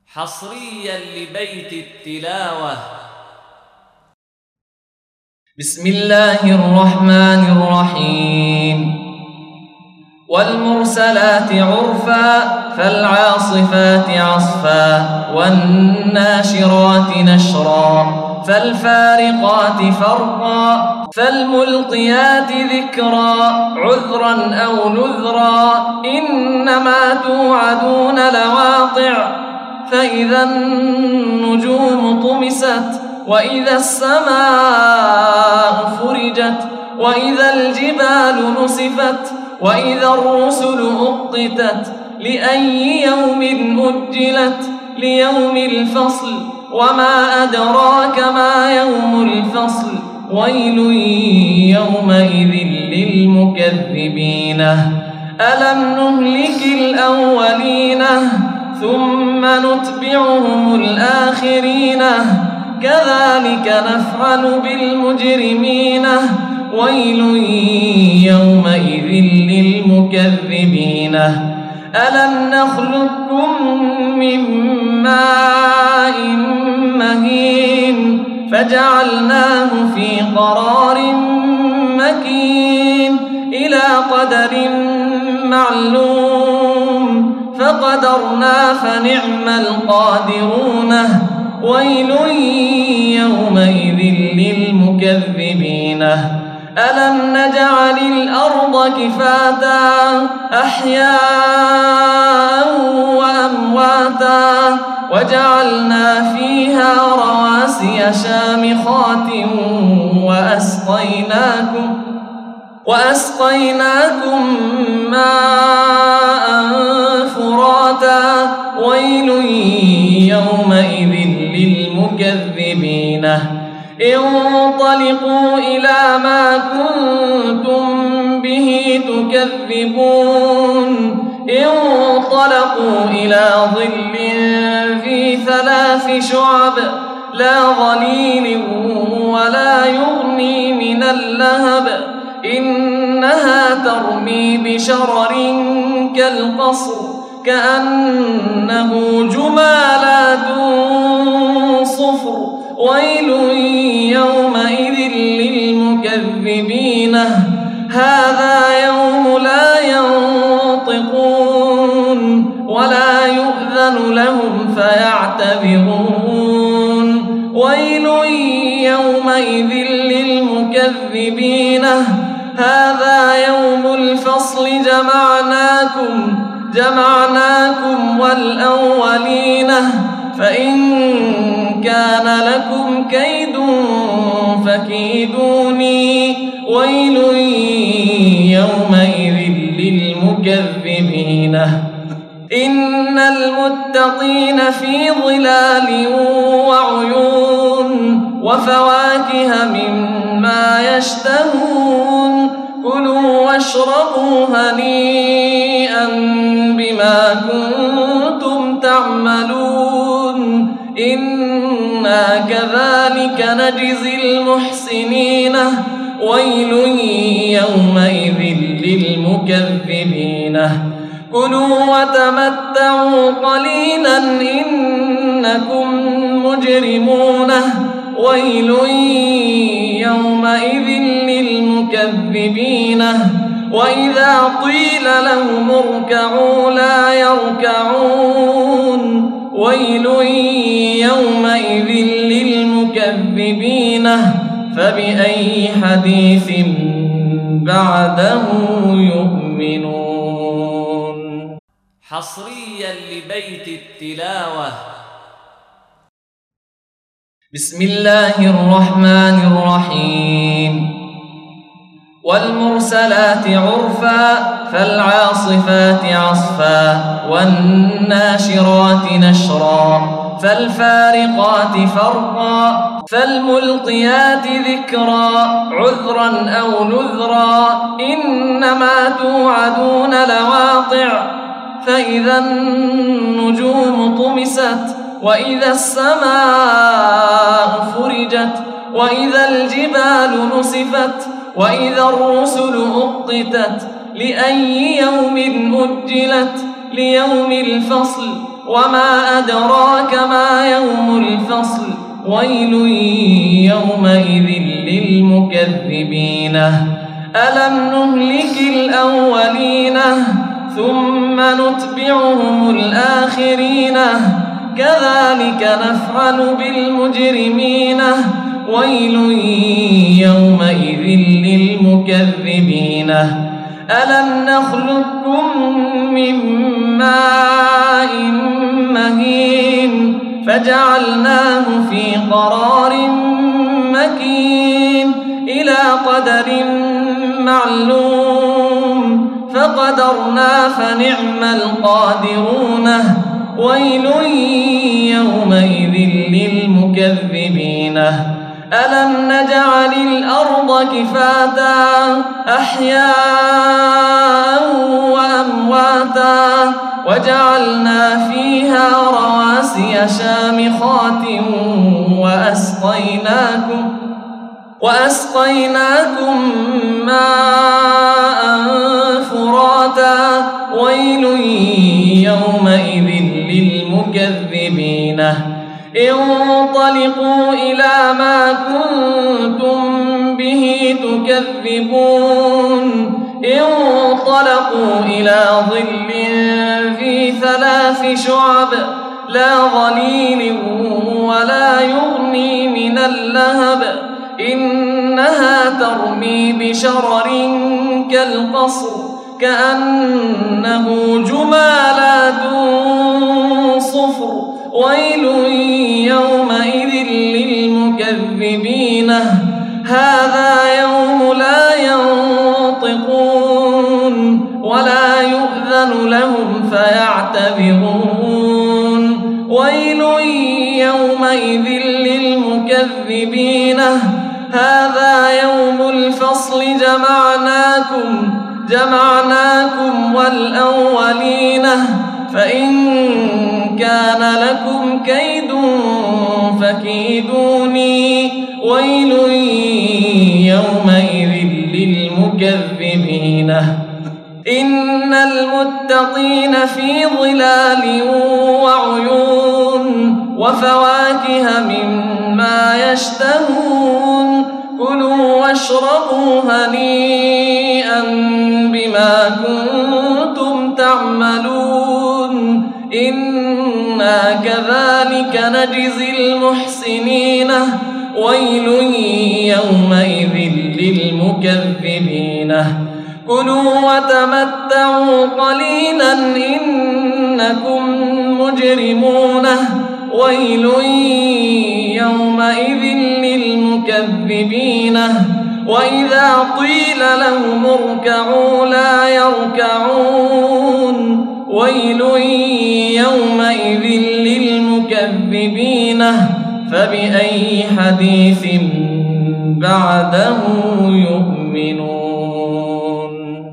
حصريا لبيت التلاوة. بسم الله الرحمن الرحيم. والمرسلات عرفا فالعاصفات عصفا والناشرات نشرا فالفارقات فرقا فالملقيات ذكرا عذرا أو نذرا إنما توعدون لواقع فإذا النجوم طمست وإذا السماء فرجت وإذا الجبال نسفت وإذا الرسل أقتت لأي يوم أجلت ليوم الفصل وما أدراك ما يوم الفصل ويل يومئذ للمكذبين ألم نهلك الأولين ثم نتبعهم الآخرين كذلك نفعل بالمجرمين ويل يومئذ للمكذبين ألم نخلقكم من ماء مهين فجعلناه في قرار مكين إلى قدر معلوم فقدرنا فنعم القادرون ويل يومئذ للمكذبين ألم نجعل الأرض كفاتا أحياء وأمواتا وجعلنا فيها رواسي شامخات وأسقيناكم ماء فراتا ويل يومئذ للمكذبين انطلقوا إلى ما كنتم به تكذبون انطلقوا إلى ظل ذي 3 شعب لا ظليل ولا يغني من اللهب إنها ترمي بشرر كالقصر كأنه جمالات صفر ويل يومئذ للمكذبين هذا يوم لا ينطقون ولا يؤذن لهم فيعتذرون ويل يومئذ للمكذبين هذا يوم الفصل جمعناكم والأولين فإن كان لكم كيد فكيدوني ويل يومئذ للمكذبين إن المتقين في ظلال وعيون وفواكه مما يشتهون كلوا واشربوا هنيئا بما كنتم تعملون إنا كذلك نجزي المحسنين ويل يومئذ للمكذبين كلوا وتمتعوا قليلا إنكم مجرمون ويل يومئذ للمكذبين وإذا قيل لهم اركعوا لا يركعون ويل يومئذ للمكذبين فبأي حديث بعده يؤمنون. حصريا لبيت التلاوة. بسم الله الرحمن الرحيم. والمرسلات عرفا فالعاصفات عصفا والناشرات نشرا فالفارقات فرقا فالملقيات ذكرا عذرا أو نذرا إنما توعدون لواقع فإذا النجوم طمست وإذا السماء فرجت وإذا الجبال نسفت وإذا الرسل أقتت لأي يوم أجلت ليوم الفصل وما أدراك ما يوم الفصل ويل يومئذ للمكذبين ألم نهلك الأولين ثم نتبعهم الآخرين كذلك نفعل بالمجرمين ويل يومئذ للمكذبين ألم نخلقكم من ماء مهين فجعلناه في قرار مكين إلى قدر معلوم فقدرنا فنعم القادرون ويل يومئذ للمكذبين ألم نجعل الأرض كفاتا أحياء وأمواتا وجعلنا فيها رواسي شامخات وأسقيناكم ماء فراتا ويل يومئذ للمكذبين انطلقوا إلى ما كنتم به تكذبون انطلقوا إلى ظل ذي 3 شعب لا ظليل ولا يغني من اللهب إنها ترمي بشرر كالقصر كأنه جمالات صفر ويل يومئذ للمكذبين هذا يوم لا ينطقون ولا يؤذن لهم فيعتذرون ويل يومئذ للمكذبين هذا يوم الفصل جمعناكم والأولين فإن كان لكم كيد فكيدوني ويل يومئذ للمكذبين إن المتقين في ظلال وعيون وفواكه مما يشتهون كلوا واشربوا هنيئا بما كنتم تعملون إنا كذلك نجزي المحسنين ويل يومئذ للمكذبين كلوا وتمتعوا قليلا إنكم مجرمون ويل يومئذ للمكذبين وإذا قيل لهم اركعوا لا يركعون ويل يومئذ للمكذبين فبأي حديث بعده يؤمنون